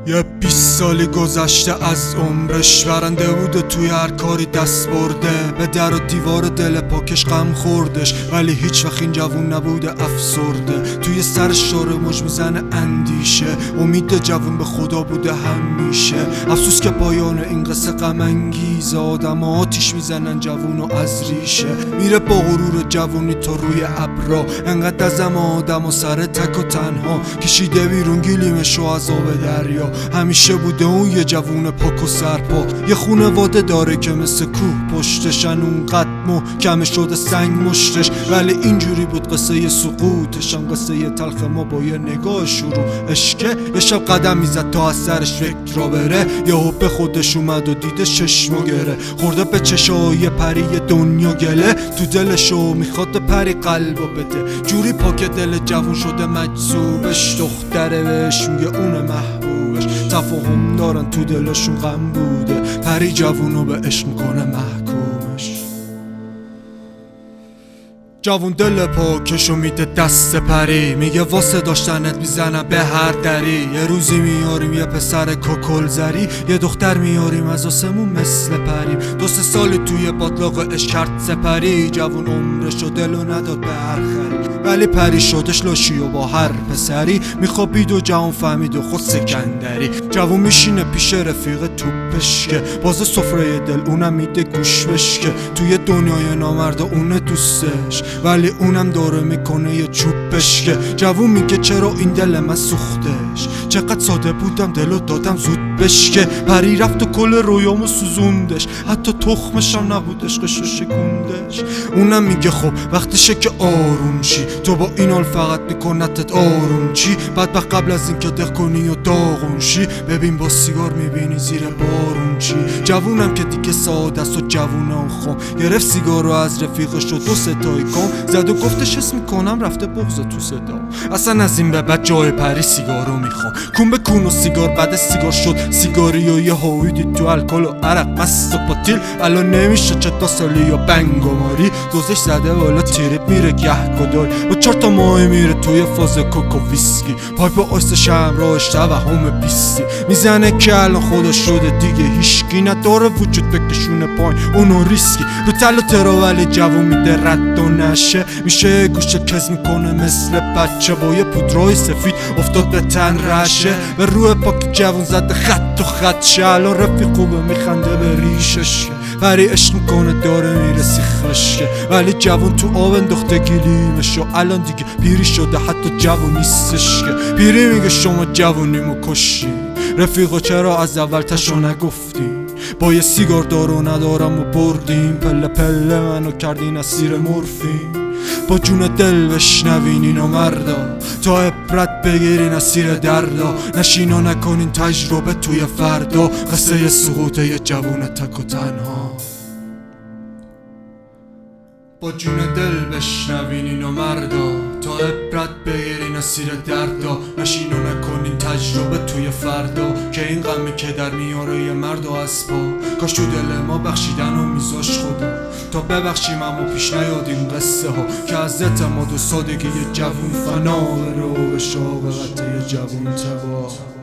یه 20 سالی گذشته از عمرش، برنده بوده توی هر کاری دست برده، به در و دیوار دل پاکش غم خوردش، ولی هیچ وقت این جوون نبوده افسرده. توی سرش داره موج میزنه اندیشه، امید جوون به خدا بوده همیشه. افسوس که پایان این قصه غم انگیزه، آدم آتیش میزنن جوون و از ریشه. میره با غرور جوونی تو روی ابرا، انقدر ازم آدم و سر تک و تنها، کشیده بیرون گلیمشو از آب دریا. همیشه بوده اون یه جوون پاک و سرپا، یه خونواده داره که مثل کوه پشتشن، اونقدر محکم شده سنگ مشتش، ولی اینجوری بود قصه سقوطشم. قصه تلخ ما با یه نگاه شروع اشکه، یه شب قدم میزد تا از سرش فکر را بره، یه به خودش اومد و دیده چشمو گره، خورده به چشای پری دنیا گله، تو دلشو میخواد پری قلبو بده. جوری پاک دل جوون شده مجذوبش، دختره بهش میگه اون محبوبش، تفاهم دارن تو دلشون غم بوده، پری جوونو به عشق میکنه محکومش. جوون دل پاکشو میده دست پری، میگه واسه داشتنت میزنم به هر دری. یه روزی میاریم یه پسر ککل زری، یه دختر میاریم از آسمون مثل پریم. 2-3 سالی توی باطلاق عشق کرد سپری، جوون عمرشو دلو نداد به هر خری، ولی پری شدش لاشی و با هر پسری میخوابید و جوون فهمید و خود سکندری. جوون میشینه پیش رفیق توپش که باز سفره دل اونم میده گوش بشکه، توی دنیای نامرد اونه دوستش، ولی اونم داره میکنه یه چوب بشکه. جوون میگه چرا این دل من سوختش، چقدر ساده بودم دلو دادم زود بشکه. پری رفت و کل رویامو سوزوندش، حتی تخمشم نبودش قشو شکوندش. اونم میگه خب وقتشه که آروم شی، تو با این حال فقط میکنتت آروم چی. بدبخت قبل از این که دق کنی و داغون شی، ببین با سیگار میبینی زیر بارون چی. جوونم که دیگه ساده است و جوونم خام، گرفت سیگارو از رفیقش و 2-3 تای کام زد و گفتش حس میکنم رفته بغض تو صدا، اصلا از این به بعد جای پری سیگارو میخوام. کون به کون و سیگار بعد سیگار شد سیگاری و یه هایی دید تو الکل و عرق مست و پاتیل. الان نمیشه چه تا سالی یا بنگ و ماری، دوزش زده والا تیریب میره گه گدال، با 4 تا ماهی میره توی فاز کوکو ویسکی، پایپ آیستش همراهش توهم بیستی میزنه که الان خودش شده دیگه هیشکی نداره وجود بکشونه پایین اونو ریسکی. رو تل و تراولی جوون میده رد و نشه، میشه گوشه کز میکنه مثل بچه، با یه پودرای سفید افتاد به تن رشه، به روح پاک جوون زده خط و خط شه. الان رفیق خوبه میخنده به ریشش، پری عشق میکنه داره میره سیخش، ولی جوون تو آب انداخته گلیمشو، الان دیگه پیری شده حتی جوون نیستش که. پیری میگه شما جوونیمو کشی، رفیقا چرا از اول تشو نگفتی، با یه سیگار دارو ندارم و بردیم، پله پله منو کردین اسیر مورفین. با جون دل بشنوین اینو مردا، تا عبرت بگیرین اسیر دردا، نشین و نکنین تجربه توی فردا، قصه سقوط یه جوون تک و تنها. با جون دل بشنوین اینو مردا، تا عبرت بگیرین اسیر دردا، نشین و نکنین تجربه توی فردا، که این غمی که در میاره یه مرد و اسبا، کاش تو دل ما بخشیدن و میذاش خدا، تا ببخشیم اما پیش نیادیم قصه ها، که از اعتماد و سادگی یه جوون فنا رو به شاقت یه جوون تبا.